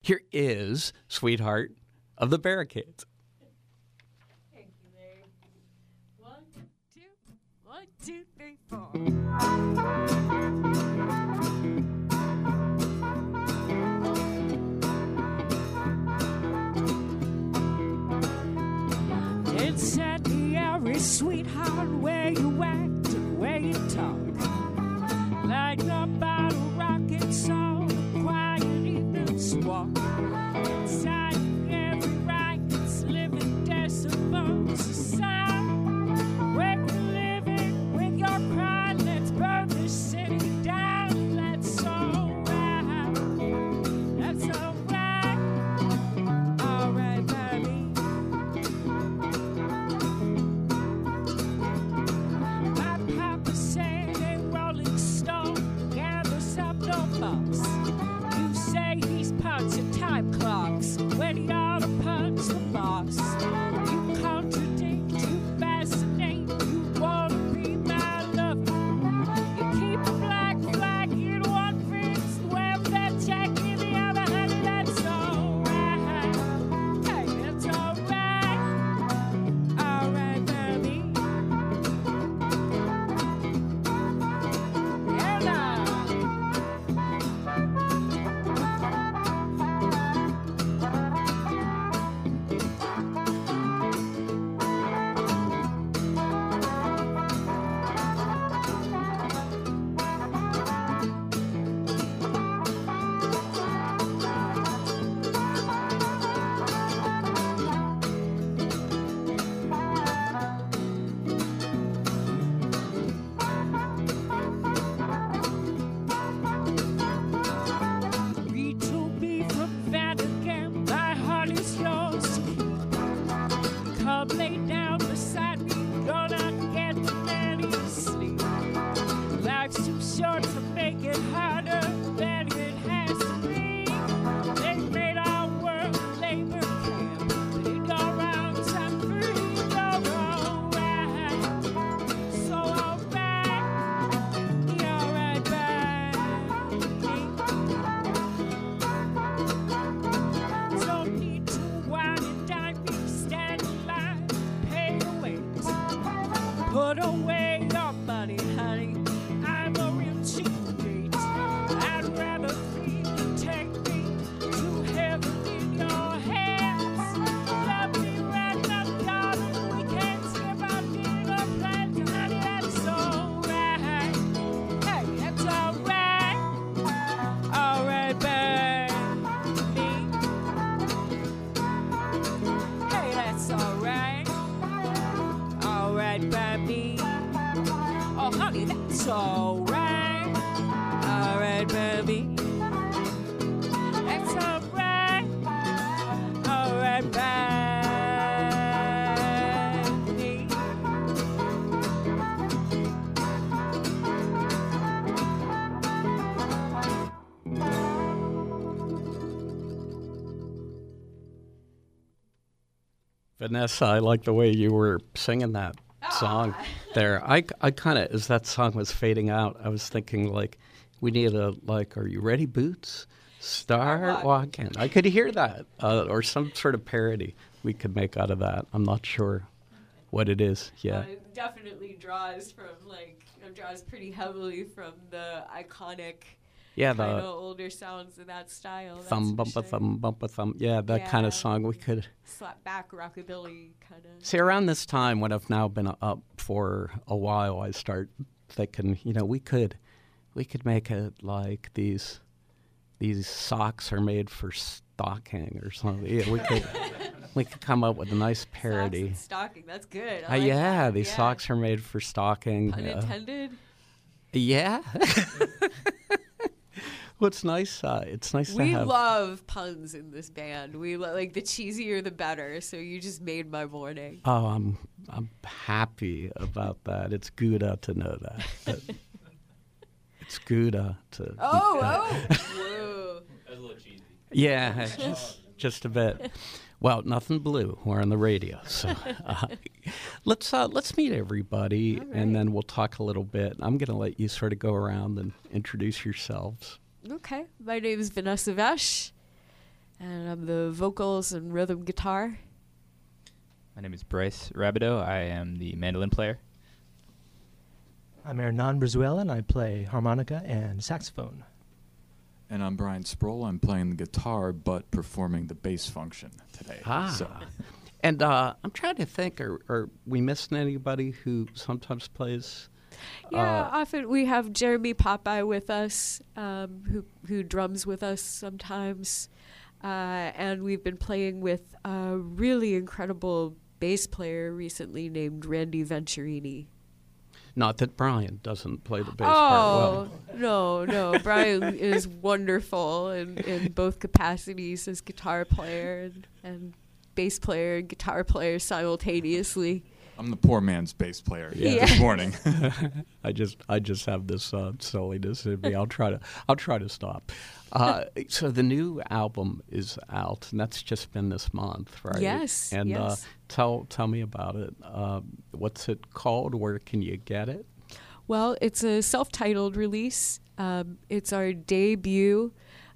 Here is Sweetheart of the Barricades. Thank you, Larry. 1, 2, 3, 4. Inside the area, sweetheart, where you act and where you talk. Like a bottle rocket song, quiet evenings walk. Inside every right's living decibels of sound. Where you living with your pride, let's burn this city down. That's alright, that's alright, alright, baby. My papa said a Rolling Stone gathers up no fuss. You say he's punching time clocks when he ought to punch the boss. You contradict, you fascinate, you wanna be my lover. You keep a black flag in one fist, wear that jacket in the other, honey, that's alright. Hey, that's alright, alright, baby. Yeah, now. Read to me from Vatican, my heart is yours to keep. Come lay down beside me, gonna get any sleep. Life's too short to make it harder than it has to be. They made our world a labor camp, paid our rounds and free. You're alright, so alright, you're alright, baby. Don't need to wine and dine me, stand in line, pay your ways. Put away your money, honey, I'm a real cheap date. I'd rather feel you take me to heaven in your hands. Love me right now, darling, we can't skip our dinner plans, honey, that's alright. Hey, that's alright, alright, baby. Hey, that's alright, alright, baby. Oh, honey, that's alright, alright, baby. That's alright, alright, baby. Vanessa, I like the way you were singing that song there. I kind of, as that song was fading out, I was thinking, like, we need a, like, are you ready, Boots? Start walking. I could hear that, or some sort of parody we could make out of that. I'm not sure what it is yet. It definitely draws pretty heavily from the iconic kind of older sounds in that style. Thumb, bumpa, thumb, bumpa, thumb. Yeah, that kind of song we could. Slap back rockabilly kind of. See, around this time, when I've now been up for a while, I start thinking, you know, we could make it like these socks are made for stocking or something. Yeah, we could come up with a nice parody. Socks and stocking, that's good. These socks are made for stocking. Pun intended? Yeah. Well, it's nice. It's nice to have. We love puns in this band. We like the cheesier the better. So you just made my morning. Oh, I'm happy about that. It's good to know that. It's good to. Whoa. That's a little cheesy. Yeah, just a bit. Well, nothing blue. We're on the radio, so let's meet everybody, right. and then we'll talk a little bit. I'm going to let you sort of go around and introduce yourselves. Okay, my name is Vanessa Vesh, and I'm the vocals and rhythm guitar. My name is Bryce Rabideau. I am the mandolin player. I'm Hernan Brizuela, and I play harmonica and saxophone. And I'm Brian Sproul. I'm playing the guitar, but performing the bass function today. So. And I'm trying to think, are we missing anybody who sometimes plays? Yeah, often we have Jeremy Popeye with us, who drums with us sometimes. And we've been playing with a really incredible bass player recently named Randy Venturini. Not that Brian doesn't play the bass part well. No. Brian is wonderful in both capacities as guitar player and bass player and guitar player simultaneously. I'm the poor man's bass player this morning. I just have this silliness in me. I'll try to stop. So the new album is out, and that's just been this month, right? Yes. And yes. Tell me about it. What's it called? Where can you get it? Well, it's a self-titled release. It's our debut,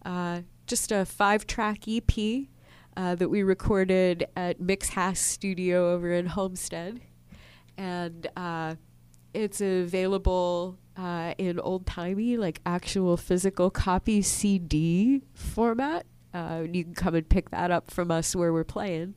just a 5-track EP that we recorded at Mix Hass Studio over in Homestead. And it's available in old-timey, like actual physical copy CD format. You can come and pick that up from us where we're playing.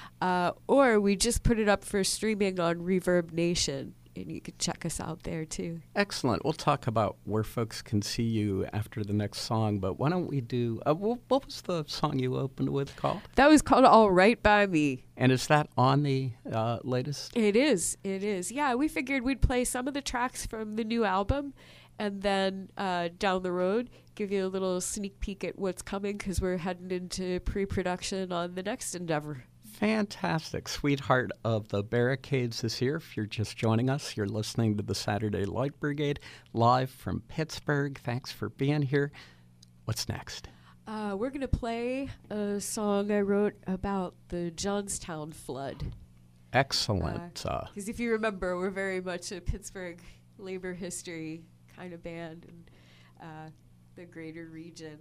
Or we just put it up for streaming on Reverb Nation, and you can check us out there too. Excellent. We'll talk about where folks can see you after the next song, but why don't we do, what was the song you opened with called? That was called All Right By Me. And is that on the latest? It is. Yeah, we figured we'd play some of the tracks from the new album, and then down the road, give you a little sneak peek at what's coming, because we're heading into pre-production on the next endeavor. Fantastic. Sweetheart of the Barricades is here. If you're just joining us, you're listening to the Saturday Light Brigade live from Pittsburgh. Thanks for being here. What's next? We're going to play a song I wrote about the Johnstown flood. Excellent. Because if you remember, we're very much a Pittsburgh labor history kind of band and the greater region.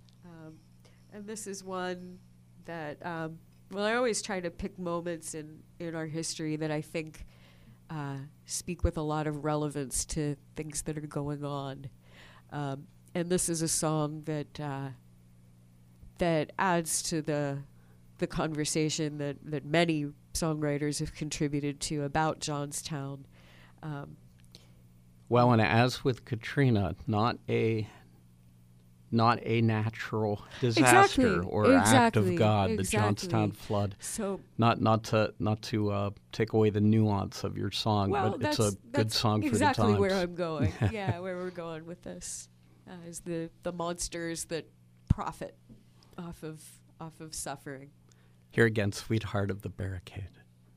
And this is one that... Well, I always try to pick moments in our history that I think speak with a lot of relevance to things that are going on. And this is a song that that adds to the conversation that many songwriters have contributed to about Johnstown. Well, and as with Katrina, not a natural disaster or act of God, the Johnstown flood. So not to take away the nuance of your song, but it's a good song for the times. Exactly where I'm going. Yeah, where we're going with this is the monsters that profit off of suffering. Here again, Sweetheart of the Barricade.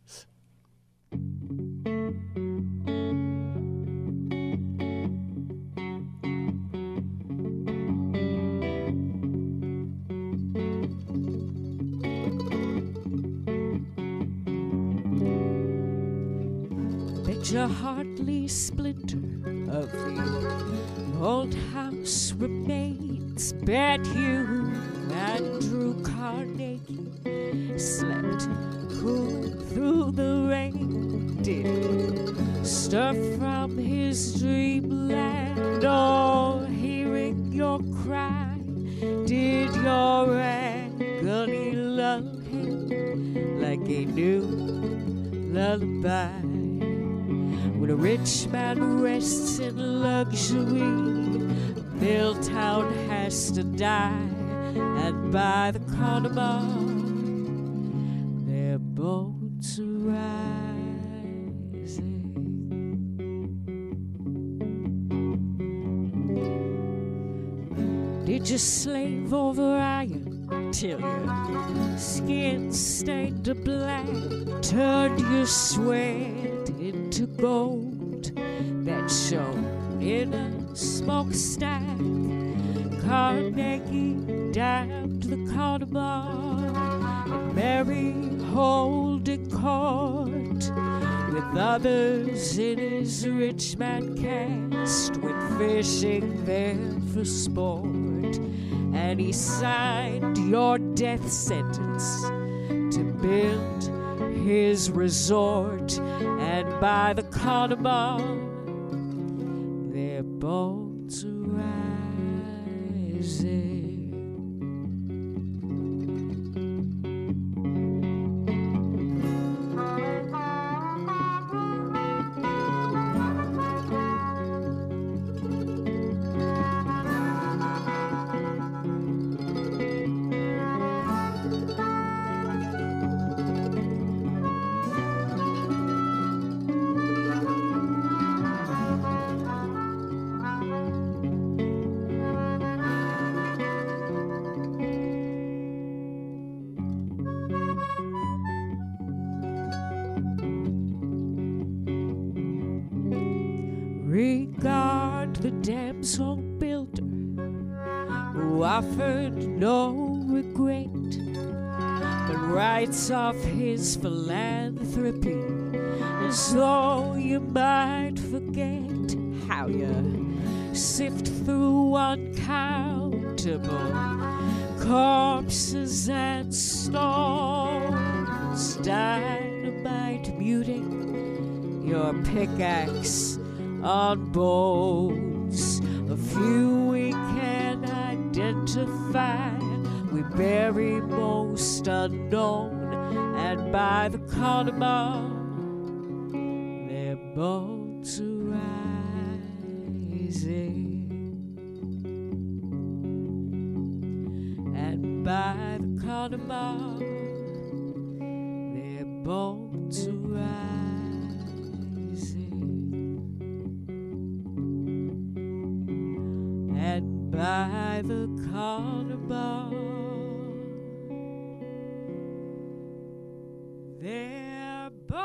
A hardly splinter of the old house remains. Bet you Andrew Carnegie slept cool through the rain. Did stuff from his dreamland, or hearing your cry, did your agony lull him like a new lullaby? When a rich man rests in luxury, Milltown has to die, and by the Conemaugh, their bones are rising. Did you slave over iron till your skin stained to black, turned your sweat into gold that shone in a smokestack? Carnegie damned the Conemaugh, and Mary holding court with others in his rich man cast, went fishing there for sport. and he signed your death sentence to build his resort. And by the Connemara, their bones are rising. Regard the damsel builder who offered no regret, but writes off his philanthropy as though you might forget how you sift through uncountable corpses and stones, dynamite muting your pickaxe on bones. A few we can identify, we bury most unknown, and by the Connemara, their bones are rising. And by the Connemara, their bones are rising. And by the Connemara, their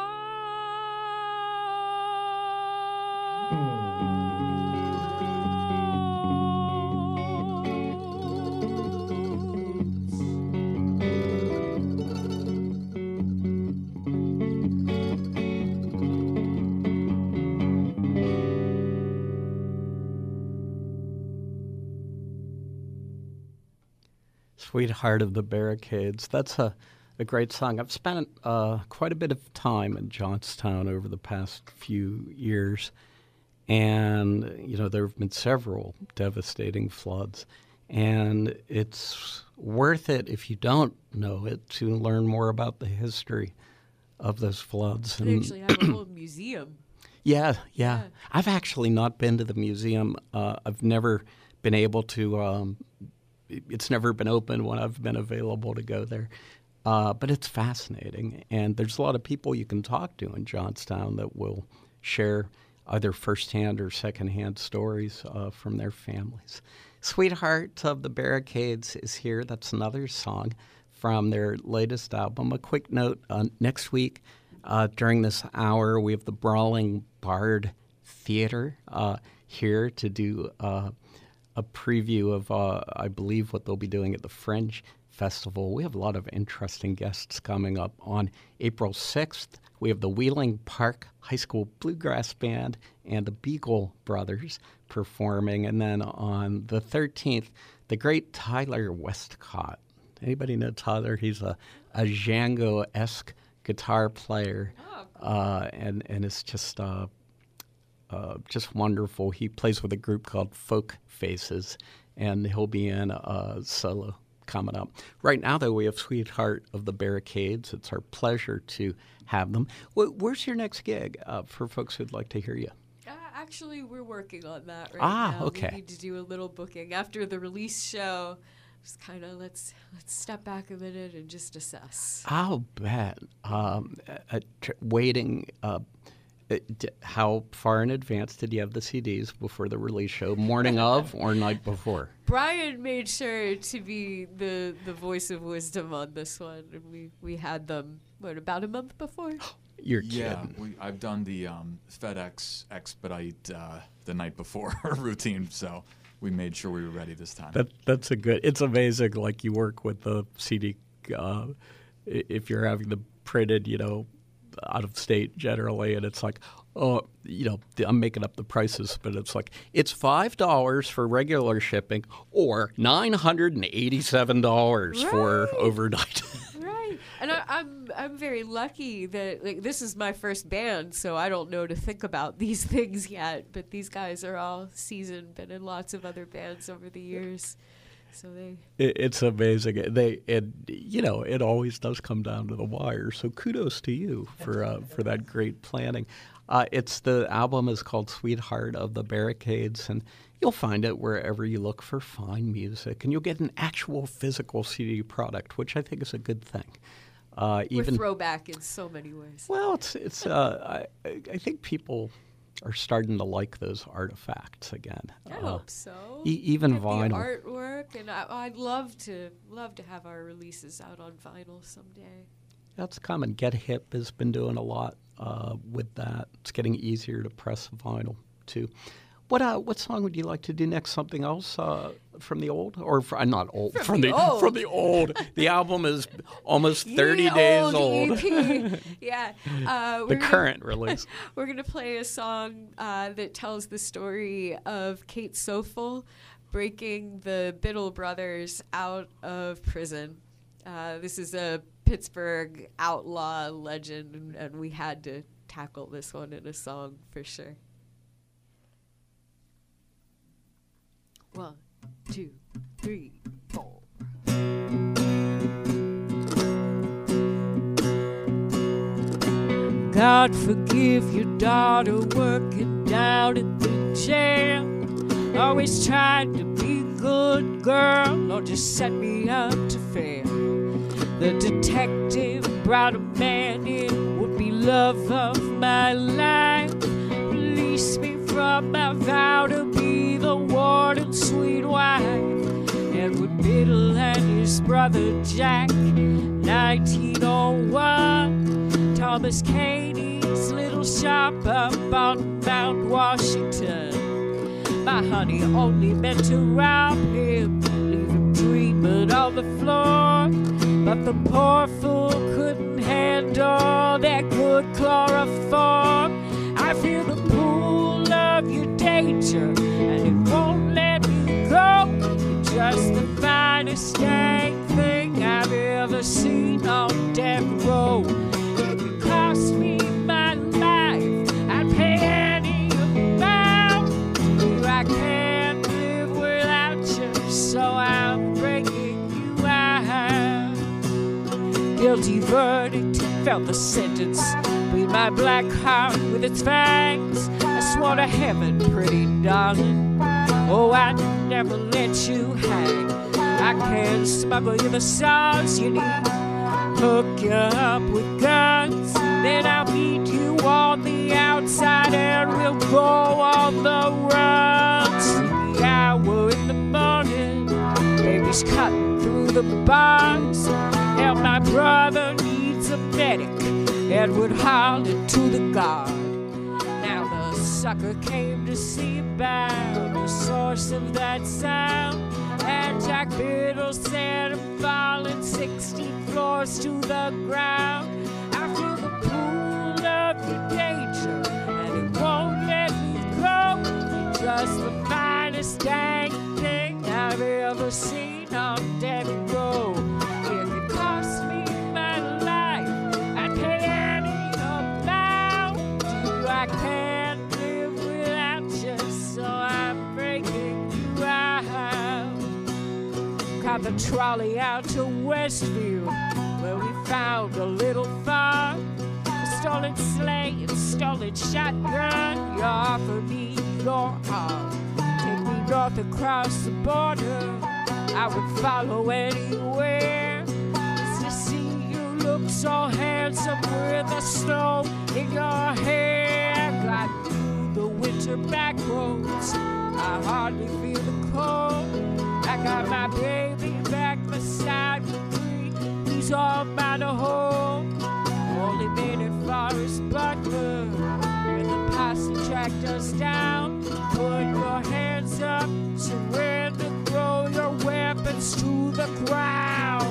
Sweetheart of the Barricades. That's a great song. I've spent quite a bit of time in Johnstown over the past few years, and there have been several devastating floods, and it's worth it if you don't know it to learn more about the history of those floods. They actually have a whole museum. Yeah. I've actually not been to the museum. I've never been able to. It's never been open when I've been available to go there. But it's fascinating. And there's a lot of people you can talk to in Johnstown that will share either firsthand or secondhand stories from their families. Sweetheart of the Barricades is here. That's another song from their latest album. A quick note, next week during this hour, we have the Brawling Bard Theater here to do a preview of, I believe, what they'll be doing at the Fringe Festival. We have a lot of interesting guests coming up. On April 6th, we have the Wheeling Park High School Bluegrass Band and the Beagle Brothers performing. And then on the 13th, the great Tyler Westcott. Anybody know Tyler? He's a Django-esque guitar player, and it's just wonderful. He plays with a group called Folk Faces, and he'll be in a solo coming up. Right now, though, we have Sweetheart of the Barricades. It's our pleasure to have them. Where's your next gig for folks who'd like to hear you? Actually, we're working on that right now. Okay. We need to do a little booking after the release show. Just kind of let's step back a minute and just assess. I'll bet. Waiting. How far in advance did you have the CDs before the release show? Morning of or night before? Brian made sure to be the voice of wisdom on this one, and we had them about a month before. You're kidding. Yeah, I've done the FedEx expedite the night before routine, so we made sure we were ready this time. That's a good. It's amazing. Like you work with the CD. If you're having them printed, out of state generally, and it's like, I'm making up the prices, but it's like it's $5 for regular shipping or $987 for overnight. Right. And I'm very lucky that this is my first band, so I don't know to think about these things yet. But these guys are all seasoned, been in lots of other bands over the years, so it's amazing. It always does come down to the wire. So kudos to you for that great planning. The album is called Sweetheart of the Barricades, and you'll find it wherever you look for fine music, and you'll get an actual physical CD product, which I think is a good thing. we're throwback in so many ways. Well, I think people are starting to like those artifacts again. I hope so. Even Get vinyl. the artwork, and I'd love to have our releases out on vinyl someday. That's coming. Get Hip has been doing a lot with that. It's getting easier to press vinyl too. What song would you like to do next? Something else from the old, or not old? From the old. The album is almost 30 days old. EP. Yeah, the current release. We're gonna play a song that tells the story of Kate Sofel breaking the Biddle brothers out of prison. This is a Pittsburgh outlaw legend, and we had to tackle this one in a song for sure. 1, 2, 3, 4. God forgive your daughter working down in the jail. Always tried to be a good girl, or just set me up to fail. The detective brought a man in, would be love of my life. Release me from my vow to be the warden's sweet wife. Edward Biddle and his brother Jack, 1901. Thomas Caney's little shop up on Mount Washington. My honey only meant to rob him, leave him dreaming on the floor. But the poor fool couldn't handle that good chloroform. I feel the pull of your danger, and it won't let me go. You're just the finest dang thing I've ever seen on death row. If it cost me my life, I'd pay any amount. I can't live without you, so I'm breaking you out. Guilty verdict, felt the sentence. Beat my black heart with its fangs. I swore to heaven, pretty darling, oh, I'd never let you hang. I can smuggle you the sauce you need, hook you up with guns, then I'll meet you on the outside and we'll go on the run. Sleepy hour in the morning, baby's cutting through the bars, and my brother needs a medic. Edward hollered to the guard. Now the sucker came to see about the source of that sound, and Jack Biddle said I'm falling 60 floors to the ground. I feel the pull of your danger, and it won't let me go. You're just the finest dang thing I've ever seen on death row. If it cost me my life, I'd pay any amount. I can't live without you, so I'm breaking you out. Got the trolley out to Westview, where we found a little farm. A stolen sleigh and stolen shotgun. You offer me your arm, take me north across the border. I would follow anywhere, just to see you look so handsome with the snow in your hair. Got through the winter back roads, I hardly feel the cold. I got my baby back beside me, he's all by the hole. Only made it Forest Butler, when the posse tracked us down. Put your hands up, surrender, throw your weapons to the ground.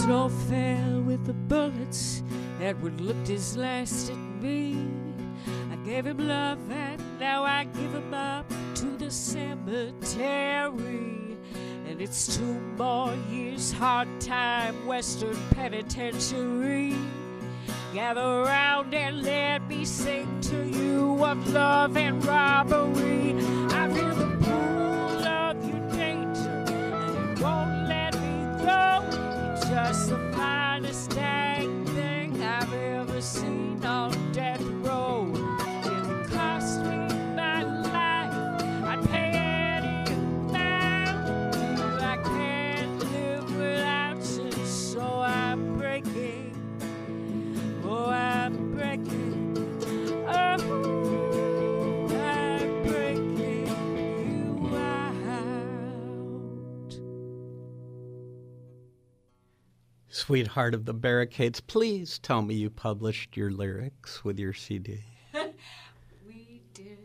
snow fell with the bullets. Edward looked his last at me. I gave him love and now I give him up to the cemetery. And it's 2 more years, hard time, Western Penitentiary. Gather round and let me sing to you of love and robbery. I feel the pull of your danger and it won't let me go. You're just the finest dang thing I've ever seen on death row. If it cost me my life, I'd pay any amount. I can't live without you, so I'm breaking. Oh, I'm breaking. Oh, I'm breaking you out. Sweetheart of the Barricades, please tell me you published your lyrics with your CD. We did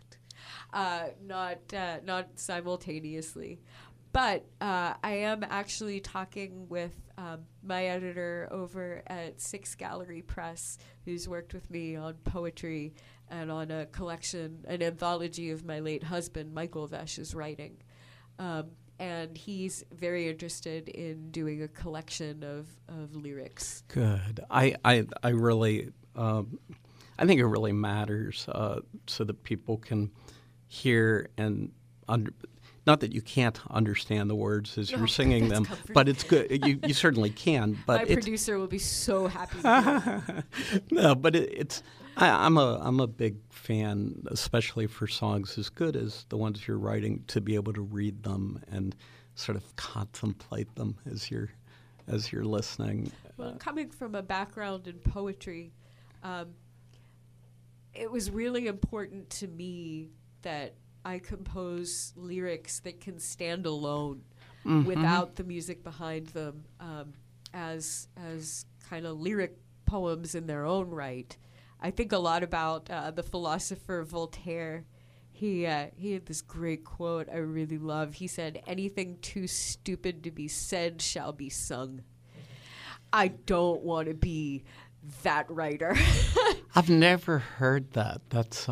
not. Not simultaneously. But I am actually talking with my editor over at Six Gallery Press, who's worked with me on poetry and on a collection, an anthology of my late husband, Michael Vesch's writing. And he's very interested in doing a collection of lyrics. Good. I really, I think it really matters so that people can hear and not that you can't understand the words as you're singing them, comforting. but it's good. You certainly can. But My producer will be so happy to hear it. No, but I'm a big fan, especially for songs as good as the ones you're writing, to be able to read them and sort of contemplate them as you're listening. Well, coming from a background in poetry, it was really important to me that I compose lyrics that can stand alone without the music behind them, as kind of lyric poems in their own right. I think a lot about the philosopher Voltaire. He had this great quote I really love. He said, "Anything too stupid to be said shall be sung." I don't want to be that writer. I've never heard that. That's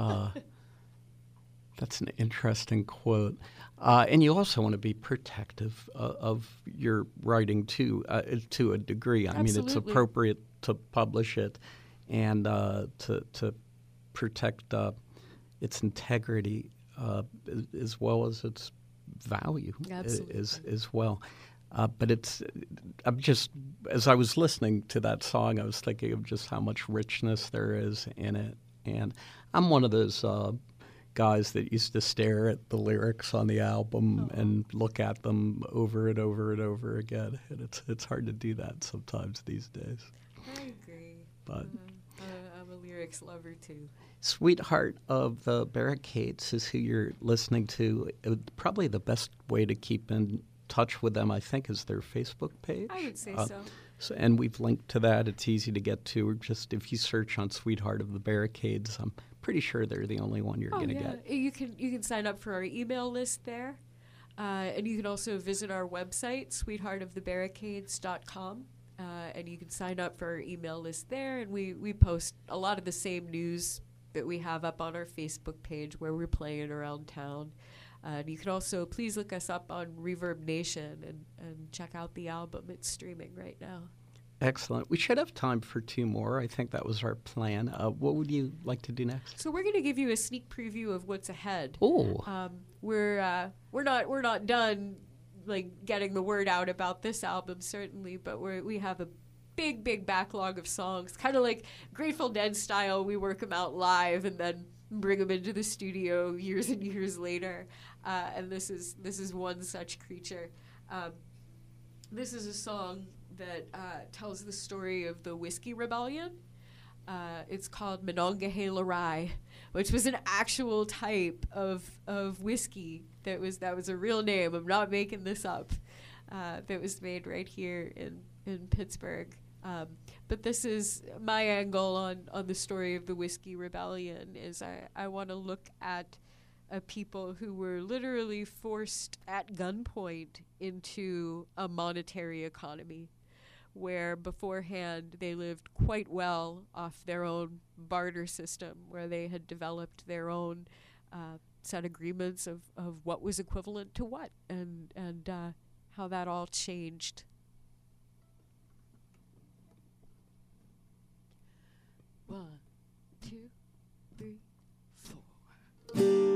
an interesting quote. And you also want to be protective of your writing to a degree. I mean, it's Absolutely. appropriate to publish it and to protect its integrity as well as its value as well. But I'm just, as I was listening to that song, I was thinking of just how much richness there is in it. And I'm one of those guys that used to stare at the lyrics on the album and look at them over and over and over again. And it's hard to do that sometimes these days. I agree. But I'm a lyrics lover too. Sweetheart of the Barricades is who you're listening to. Probably the best way to keep in touch with them, I think, is their Facebook page. I would say so. And we've linked to that. It's easy to get to. Or just if you search on Sweetheart of the Barricades, I'm pretty sure they're the only one you're going to get. You can sign up for our email list there. And you can also visit our website, sweetheartofthebarricades.com. And you can sign up for our email list there. And we post a lot of the same news that we have up on our Facebook page where we're playing around town. And you can also please look us up on Reverb Nation and check out the album. It's streaming right now. Excellent. We should have time for 2 more. I think that was our plan. What would you like to do next? So we're going to give you a sneak preview of what's ahead. Oh. We're not done like getting the word out about this album certainly, but we have a big backlog of songs, kind of like Grateful Dead style. We work them out live and then bring them into the studio years and years later. And this is one such creature. This is a song that tells the story of the Whiskey Rebellion. It's called Monongahela Rye, which was an actual type of whiskey that was a real name. I'm not making this up. That was made right here in Pittsburgh. But this is my angle on the story of the Whiskey Rebellion. Is I want to look at a people who were literally forced at gunpoint into a monetary economy, where beforehand they lived quite well off their own barter system, where they had developed their own set agreements of what was equivalent to what, and how that all changed. One, two, three, four.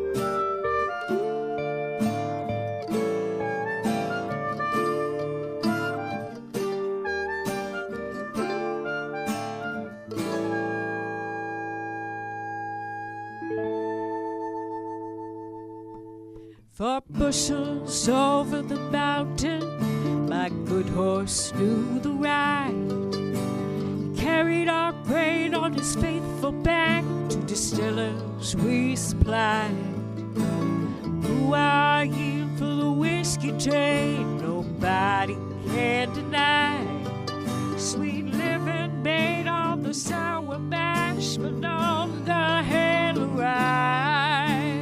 For bushels over the mountain, my good horse knew the ride. He carried our grain on his faithful back to distillers we supplied. Who are ye for the whiskey trade? Nobody can deny. Sweet living made on the sour mash, but on the hail of rye.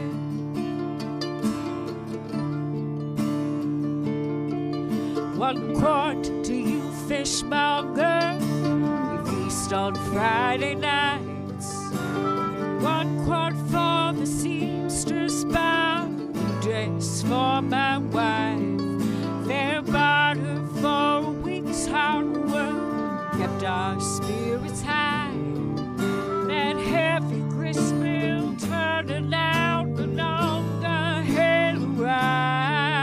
One quart to you, fishmonger. We feast on Friday nights. 1 quart for the seamstress bound, dress for my wife. Fair barter for a week's hard work kept our spirits high. That heavy gristmill turning out, but on the hail of rye.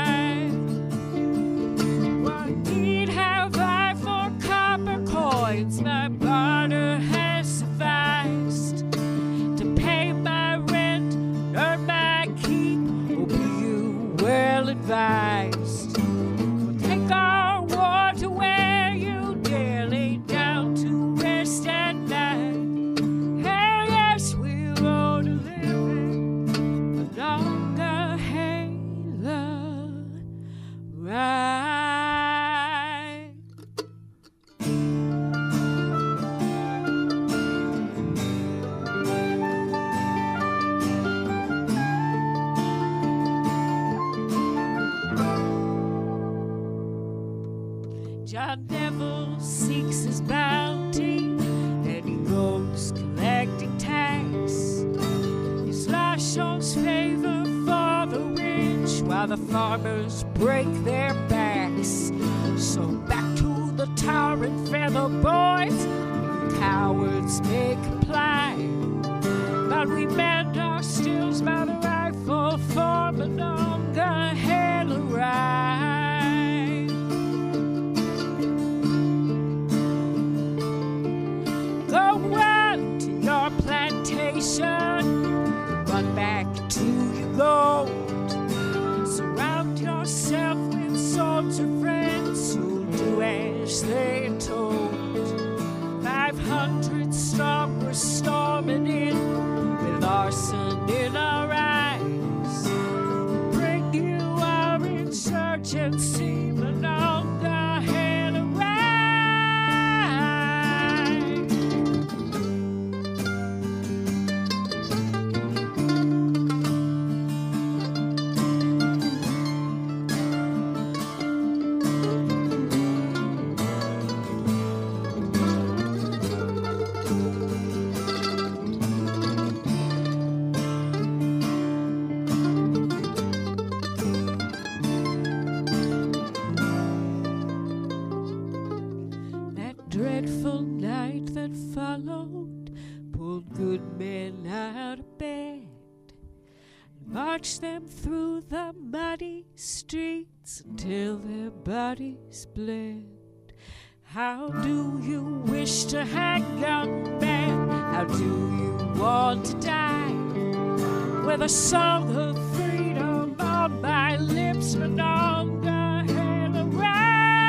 My barter has sufficed to pay my rent, earn my keep. Oh, be you well advised? We'll take our war to where you dare lay down to rest at night. Hell yes, we rode a living along the hail of rye. John Neville seeks his bounty, and he goes collecting tax. His law shows favor for the rich, while the farmers break their backs. So back to the tar and feather, boys, you cowards may comply, but we mend our stills by the rifle, forming on the hail of rye. Run to your plantation, run back to your gold. Surround yourself with soldier friends who'll do as they're told. 500 strong, we're storming in with arson in our eyes. Bring you our insurgency, but on the hail of rye. Dreadful night that followed pulled good men out of bed and marched them through the muddy streets until their bodies bled. How do you wish to hang, young man? How do you want to die? With a song of freedom on my lips, but on the hail of rye.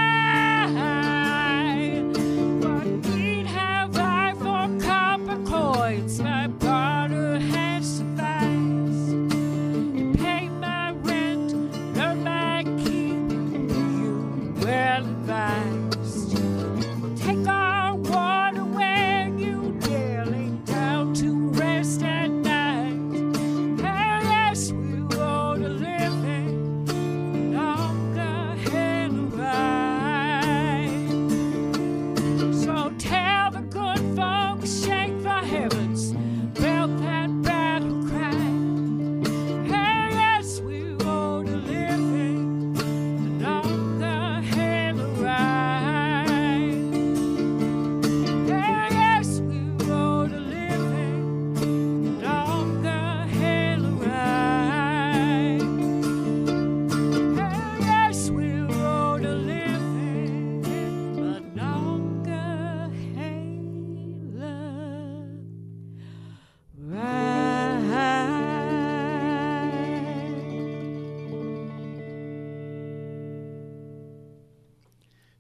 Coins my barter has sufficed to pay my rent, earn my keep. You well advised? Take our water where you dare lay down to rest at night. Hell yes, we rode a living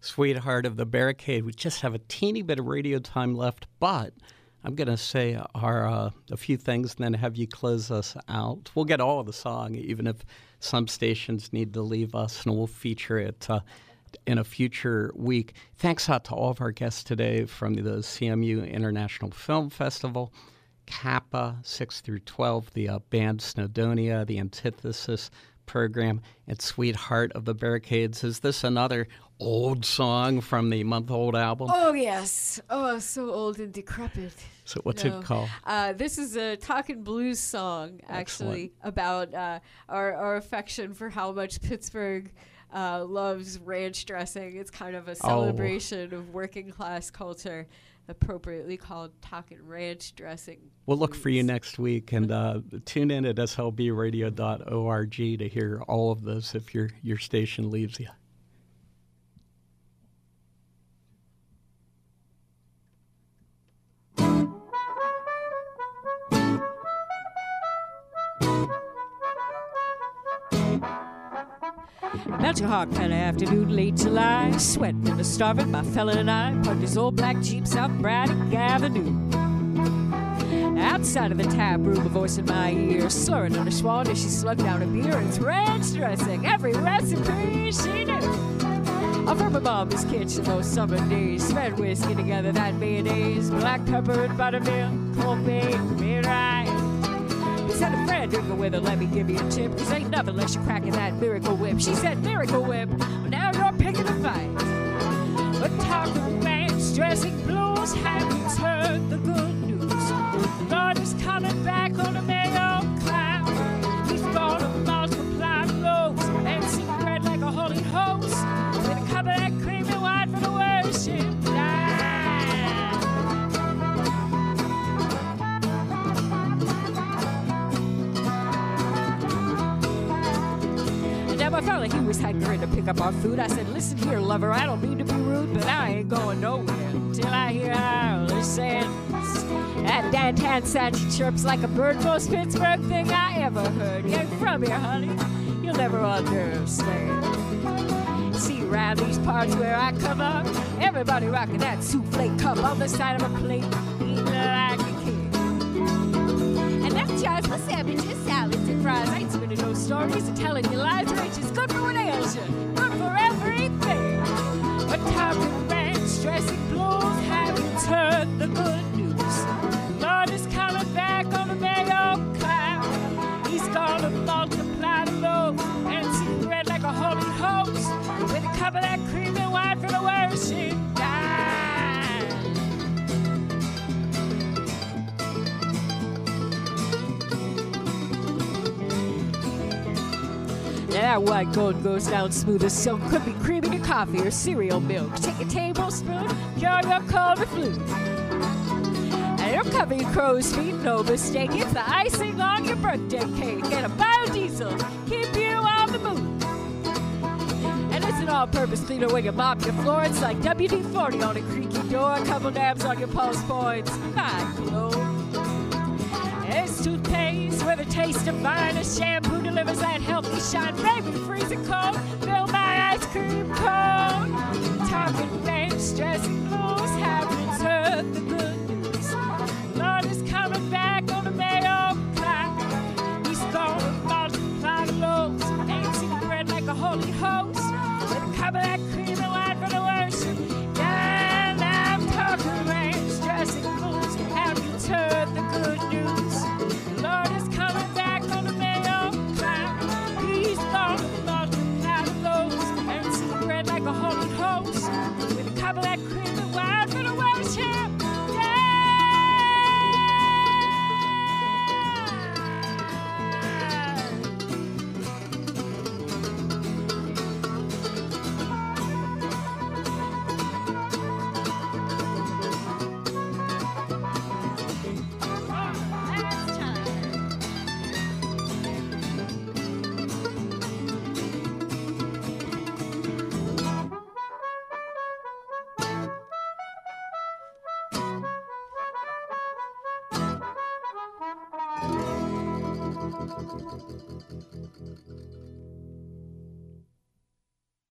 Sweetheart of the Barricade. We just have a teeny bit of radio time left, but I'm going to say a few things and then have you close us out. We'll get all of the song, even if some stations need to leave us, and we'll feature it in a future week. Thanks out to all of our guests today from the CMU International Film Festival, Kappa 6 through 12, the band Snowdonia, the Antithesis program, and Sweetheart of the Barricades. Is this another old song from the month-old album? Oh, yes. Oh, so old and decrepit. So what's it called? This is a talking blues song, actually, about our affection for how much Pittsburgh loves ranch dressing. It's kind of a celebration of working class culture, appropriately called talking ranch dressing. We'll look for you next week, and tune in at slbradio.org to hear all of this if your station leaves you. Melting hot kind of afternoon, late July. Sweating and starving, my fella and I parked his old black Jeep south Braddock Avenue. Outside of the tap room, a voice in my ear, slurring on a swan as she slugged down a beer. It's ranch dressing, every recipe she knew. Up from my mom's kitchen those summer days, red whiskey together, that mayonnaise, black pepper and buttermilk, cold baked, made right. Said a friend, drink with her, let me give you a tip. Cause ain't nothing unless you're cracking that Miracle Whip. She said, Miracle Whip, well, now you're picking a fight. But talk of ranch dressing blues, haven't heard the good news. Lord is coming back on a Mayo cloud. He's gonna multiply loaves and spread like a holy host. With a cup of that creamy wine for the worship line. My fella, he was hankering to pick up our food. I said, listen here, lover, I don't mean to be rude, but I ain't going nowhere till I hear Howler saying, that Dan Sanchi chirps like a bird, most Pittsburgh thing I ever heard. He ain't from here, honey, you'll never understand. See, around these parts where I come up, everybody rocking that souffle cup on the side of a plate, eating like a king. And that's just for sandwiches, salads, and fries. I ain't spinning no stories and telling you lies, which is good for what ails you, good for everything. But talking ranch dressing blues, haven't heard the good news. Lord is coming back on the Mayo cloud. He's gonna multiply the loaves and see bread like a holy host with a cup of that creamy wine for the worship time. Now that white gold goes down smooth as silk. Could be creamy to coffee or cereal milk. Take a tablespoon, cure your cold or flu. And it'll cover your crow's feet, no mistake. It's the icing on your birthday cake. And a biodiesel, keep you on the move. And it's an all-purpose cleaner when you mop your floor. It's like WD-40 on a creaky door. A couple dabs on your pulse points. My glow. It's toothpaste with a taste of finest. Shampoo delivers that healthy shine. Baby, freezing cold, fill my ice cream cone. Talking ranch dressing blues, haven't heard the good news. Lord is coming back on the Mayo cloud. He's gonna multiply the loaves. Ain't seen bread like a holy host. With a cup of that cream and wine for the worship. And I'm talking ranch dressing blues, haven't heard the good news. Lord is coming back on the Mayo cloud. He's gonna multiply the loaves and see bread like a holy host with a cup of that cream and wine for the worship.